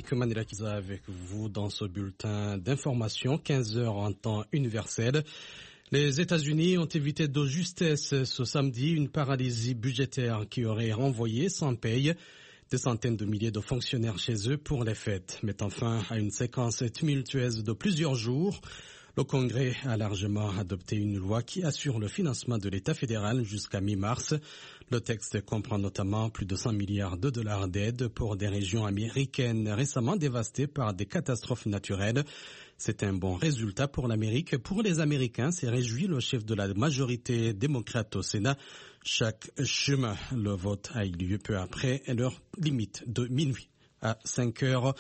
Dominique Manirakiza avec vous dans ce bulletin d'information, 15h en temps universel. Les États-Unis ont évité de justesse ce samedi une paralysie budgétaire qui aurait renvoyé sans paye des centaines de milliers de fonctionnaires chez eux pour les fêtes, mettant fin à une séquence tumultueuse de plusieurs jours. Le Congrès a largement adopté une loi qui assure le financement de l'État fédéral jusqu'à mi-mars. Le texte comprend notamment plus de 100 milliards de dollars d'aide pour des régions américaines récemment dévastées par des catastrophes naturelles. C'est un bon résultat pour l'Amérique. Pour les Américains, s'est réjoui le chef de la majorité démocrate au Sénat, Chuck Schumer. Le vote a eu lieu peu après l'heure limite de minuit à 5 heures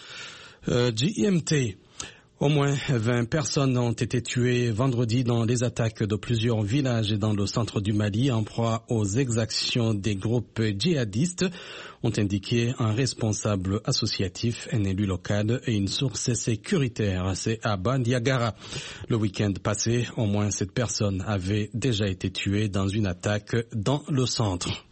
GMT. Au moins 20 personnes ont été tuées vendredi dans les attaques de plusieurs villages dans le centre du Mali en proie aux exactions des groupes djihadistes, ont indiqué un responsable associatif, un élu local et une source sécuritaire. C'est à Bandiagara. Le week-end passé, au moins 7 personnes avaient déjà été tuées dans une attaque dans le centre.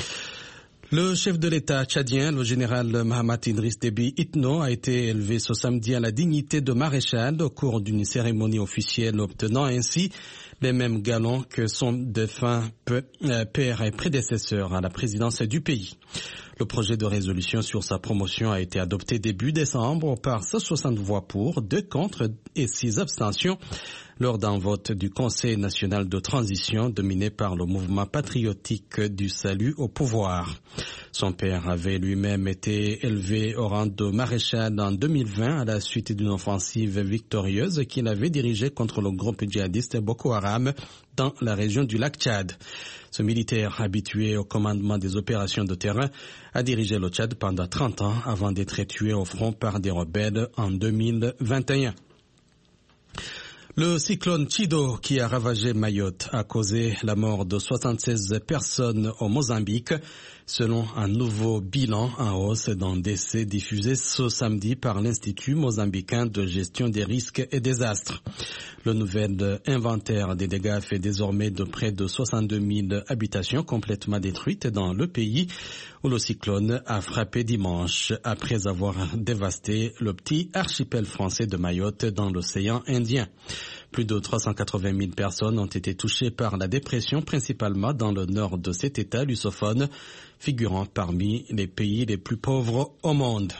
Le chef de l'État tchadien, le général Mahamat Idriss Déby Itno, a été élevé ce samedi à la dignité de maréchal au cours d'une cérémonie officielle, obtenant ainsi les mêmes galons que son défunt père et prédécesseur à la présidence du pays. Le projet de résolution sur sa promotion a été adopté début décembre par 160 voix pour, 2 contre et 6 abstentions lors d'un vote du Conseil national de transition dominé par le mouvement patriotique du salut au pouvoir. Son père avait lui-même été élevé au rang de maréchal en 2020 à la suite d'une offensive victorieuse qu'il avait dirigée contre le groupe djihadiste Boko Haram dans la région du lac Tchad. Ce militaire habitué au commandement des opérations de terrain a dirigé le Tchad pendant 30 ans avant d'être tué au front par des rebelles en 2021. Le cyclone Chido qui a ravagé Mayotte a causé la mort de 76 personnes au Mozambique, selon un nouveau bilan en hausse d'un décès diffusé ce samedi par l'Institut mozambicain de gestion des risques et désastres. Le nouvel inventaire des dégâts fait désormais de près de 62 000 habitations complètement détruites dans le pays où le cyclone a frappé dimanche après avoir dévasté le petit archipel français de Mayotte dans l'océan Indien. Plus de 380 000 personnes ont été touchées par la dépression, principalement dans le nord de cet État lusophone, figurant parmi les pays les plus pauvres au monde.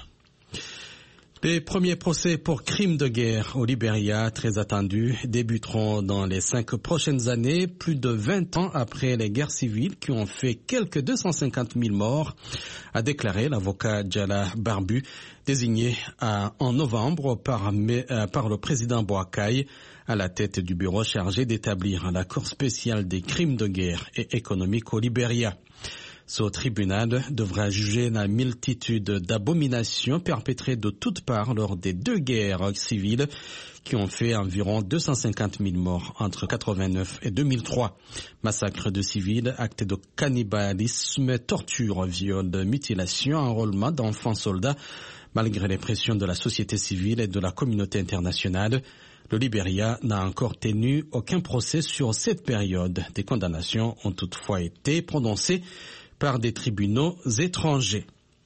Les premiers procès pour crimes de guerre au Libéria, très attendus, débuteront dans les 5 prochaines années, plus de 20 ans après les guerres civiles qui ont fait quelques 250 000 morts, a déclaré l'avocat Djala Barbu, désigné en novembre par le président Boakai à la tête du bureau chargé d'établir la Cour spéciale des crimes de guerre et économiques au Libéria. Ce tribunal devra juger la multitude d'abominations perpétrées de toutes parts lors des 2 guerres civiles qui ont fait environ 250 000 morts entre 1989 et 2003. Massacres de civils, actes de cannibalisme, torture, viols, mutilation, enrôlement d'enfants soldats, malgré les pressions de la société civile et de la communauté internationale. Le Libéria n'a encore tenu aucun procès sur cette période. Des condamnations ont toutefois été prononcées par des tribunaux étrangers.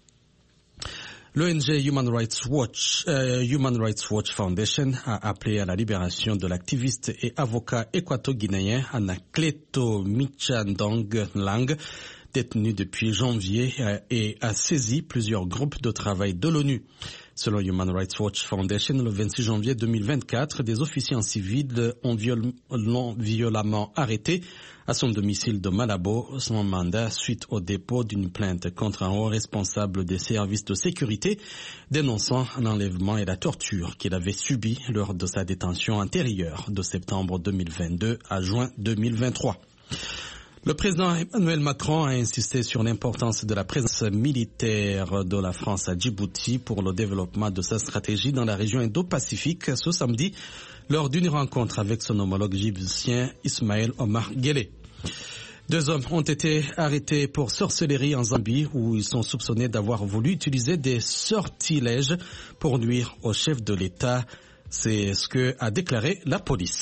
L'ONG Human Rights Watch Foundation a appelé à la libération de l'activiste et avocat équato-guinéen Anacleto Michandong Lang, détenu depuis janvier, et a saisi plusieurs groupes de travail de l'ONU. Selon Human Rights Watch Foundation, le 26 janvier 2024, des officiers en civil l'ont violemment arrêté à son domicile de Malabo, son mandat suite au dépôt d'une plainte contre un haut responsable des services de sécurité dénonçant l'enlèvement et la torture qu'il avait subi lors de sa détention antérieure de septembre 2022 à juin 2023. Le président Emmanuel Macron a insisté sur l'importance de la présence militaire de la France à Djibouti pour le développement de sa stratégie dans la région Indo-Pacifique ce samedi lors d'une rencontre avec son homologue djiboutien Ismaël Omar Guelleh. 2 hommes ont été arrêtés pour sorcellerie en Zambie où ils sont soupçonnés d'avoir voulu utiliser des sortilèges pour nuire au chef de l'État. C'est ce que a déclaré la police.